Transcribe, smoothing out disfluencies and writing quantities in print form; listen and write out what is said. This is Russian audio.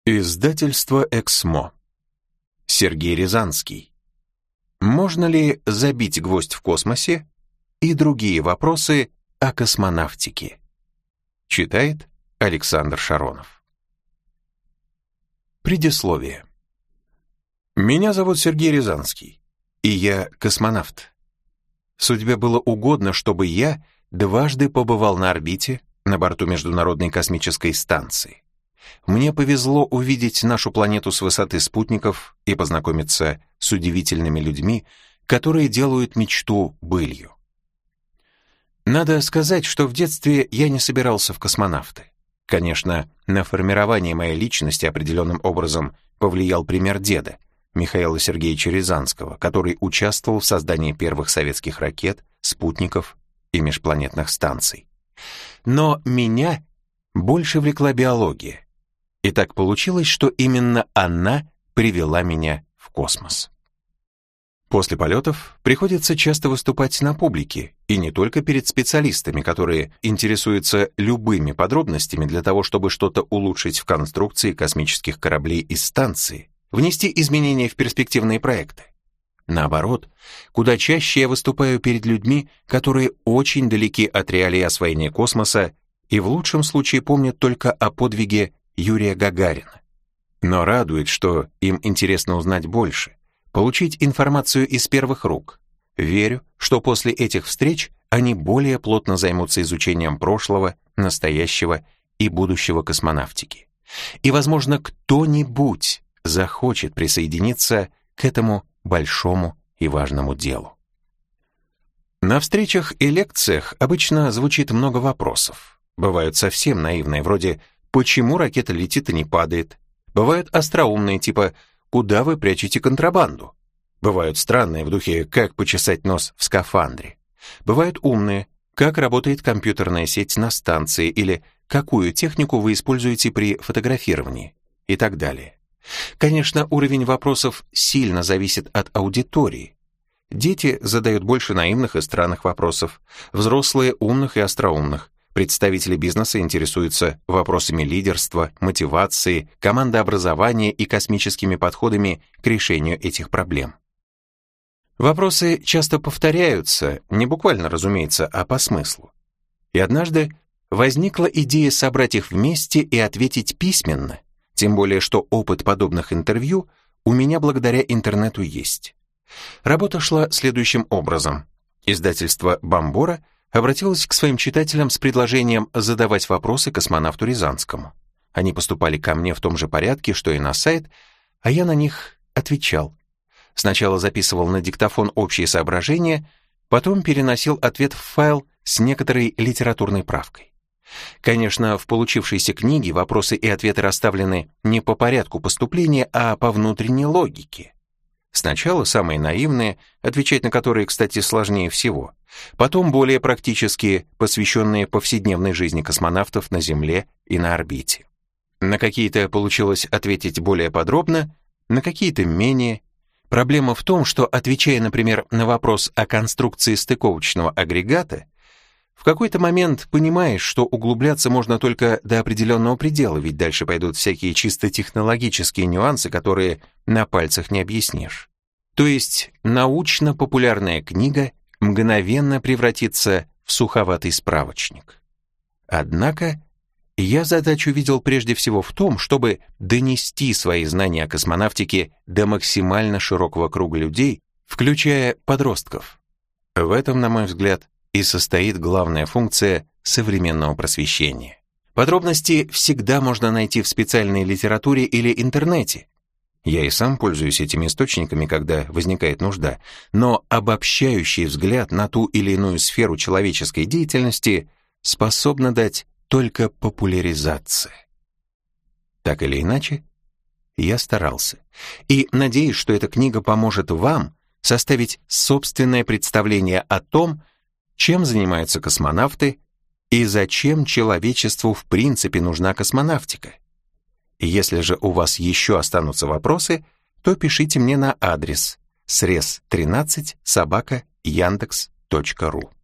Издательство «Эксмо». Сергей Рязанский. Можно ли забить гвоздь в космосе? И другие вопросы о космонавтике. Читает Александр Шаронов. Предисловие. Меня зовут Сергей Рязанский, и я космонавт. Судьбе было угодно, чтобы я дважды побывал на орбите, на борту Международной космической станции. Мне повезло увидеть нашу планету с высоты спутников и познакомиться с удивительными людьми, которые делают мечту былью. Надо сказать, что в детстве я не собирался в космонавты. Конечно, на формирование моей личности определенным образом повлиял пример деда, Михаила Сергеевича Рязанского, который участвовал в создании первых советских ракет, спутников и межпланетных станций. Но меня больше влекла биология. И так получилось, что именно она привела меня в космос. После полетов приходится часто выступать на публике, и не только перед специалистами, которые интересуются любыми подробностями для того, чтобы что-то улучшить в конструкции космических кораблей и станции, внести изменения в перспективные проекты. Наоборот, куда чаще я выступаю перед людьми, которые очень далеки от реалий освоения космоса и в лучшем случае помнят только о подвиге Юрия Гагарина. Но радует, что им интересно узнать больше, получить информацию из первых рук. Верю, что после этих встреч они более плотно займутся изучением прошлого, настоящего и будущего космонавтики. И, возможно, кто-нибудь захочет присоединиться к этому большому и важному делу. На встречах и лекциях обычно звучит много вопросов. Бывают совсем наивные, вроде «Почему ракета летит и не падает?». Бывают остроумные, типа «Куда вы прячете контрабанду?». Бывают странные, в духе «Как почесать нос в скафандре?». Бывают умные «Как работает компьютерная сеть на станции?» или «Какую технику вы используете при фотографировании?» и так далее. Конечно, уровень вопросов сильно зависит от аудитории. Дети задают больше наивных и странных вопросов, взрослые — умных и остроумных. Представители бизнеса интересуются вопросами лидерства, мотивации, командообразования и космическими подходами к решению этих проблем. Вопросы часто повторяются, не буквально, разумеется, а по смыслу. И однажды возникла идея собрать их вместе и ответить письменно, тем более что опыт подобных интервью у меня благодаря интернету есть. Работа шла следующим образом. Издательство «Бомбора» обратилась к своим читателям с предложением задавать вопросы космонавту Рязанскому. Они поступали ко мне в том же порядке, что и на сайт, а я на них отвечал. Сначала записывал на диктофон общие соображения, потом переносил ответ в файл с некоторой литературной правкой. Конечно, в получившейся книге вопросы и ответы расставлены не по порядку поступления, а по внутренней логике. Сначала самые наивные, отвечать на которые, кстати, сложнее всего. Потом более практические, посвященные повседневной жизни космонавтов на Земле и на орбите. На какие-то получилось ответить более подробно, на какие-то менее. Проблема в том, что, отвечая, например, на вопрос о конструкции стыковочного агрегата, в какой-то момент понимаешь, что углубляться можно только до определенного предела, ведь дальше пойдут всякие чисто технологические нюансы, которые на пальцах не объяснишь. То есть научно-популярная книга мгновенно превратится в суховатый справочник. Однако я задачу видел прежде всего в том, чтобы донести свои знания о космонавтике до максимально широкого круга людей, включая подростков. В этом, на мой взгляд, и состоит главная функция современного просвещения. Подробности всегда можно найти в специальной литературе или интернете. Я и сам пользуюсь этими источниками, когда возникает нужда, но обобщающий взгляд на ту или иную сферу человеческой деятельности способна дать только популяризация. Так или иначе, я старался. И надеюсь, что эта книга поможет вам составить собственное представление о том, чем занимаются космонавты и зачем человечеству в принципе нужна космонавтика. Если же у вас еще останутся вопросы, то пишите мне на адрес srez13@yandex.ru.